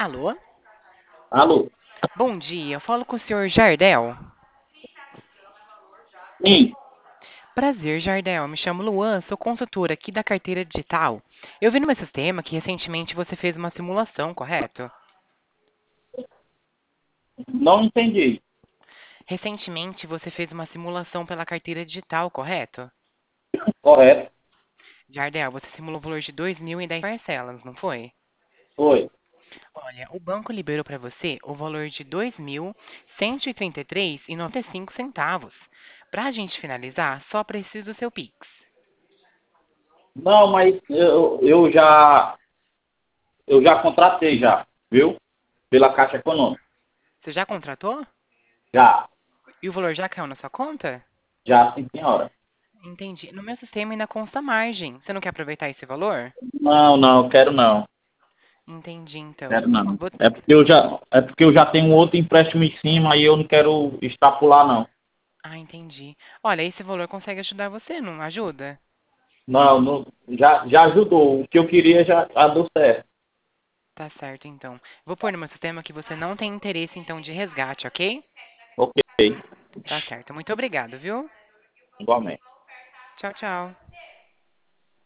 Alô? Alô? Bom dia, eu falo com o senhor Jardel. Sim. Prazer, Jardel. Me chamo Luan, sou consultora aqui da carteira digital. Eu vi no meu sistema que recentemente você fez uma simulação, correto? Não entendi. Recentemente você fez uma simulação pela carteira digital, correto? Correto. Jardel, você simulou o valor de 2.010 parcelas, não foi? Foi. Olha, o banco liberou para você o valor de 2.133,95 centavos. Para a gente finalizar, só preciso do seu Pix. Não, mas eu já contratei já, viu? Pela Caixa Econômica. Você já contratou? Já, E o valor já caiu na sua conta? já, sim, senhora. Entendi. No meu sistema ainda consta margem. Você não quer aproveitar esse valor? Não, quero não. Entendi, então. Quero não. Vou- É porque eu já tenho outro empréstimo em cima aí eu não quero extrapolar, não. Ah, entendi. Olha, esse valor consegue ajudar você, não ajuda? Não, já ajudou. O que eu queria já deu certo. Tá certo, então. Vou pôr no meu sistema que você não tem interesse, então, de resgate, ok? Ok, Tá certo. Muito obrigado, viu? igualmente. Tchau, tchau.